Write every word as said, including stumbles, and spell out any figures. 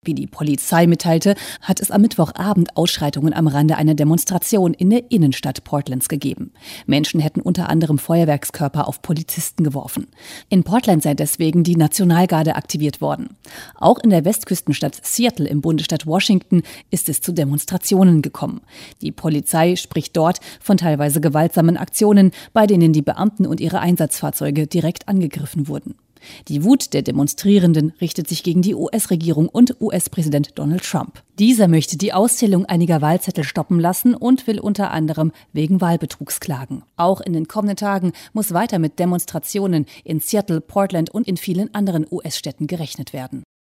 Wie die Polizei mitteilte, hat es am Mittwochabend Ausschreitungen am Rande einer Demonstration in der Innenstadt Portlands gegeben. Menschen hätten unter anderem Feuerwerkskörper auf Polizisten geworfen. In Portland sei deswegen die Nationalgarde aktiviert worden. Auch in der Westküstenstadt Seattle im Bundesstaat Washington ist es zu Demonstrationen gekommen. Die Polizei spricht dort von teilweise gewaltsamen Aktionen, bei denen die Beamten und ihre Einsatzfahrzeuge direkt angegriffen wurden. Die Wut der Demonstrierenden richtet sich gegen die U S-Regierung und U S-Präsident Donald Trump. Dieser möchte die Auszählung einiger Wahlzettel stoppen lassen und will unter anderem wegen Wahlbetrugs klagen. Auch in den kommenden Tagen muss weiter mit Demonstrationen in Seattle, Portland und in vielen anderen U S-Städten gerechnet werden.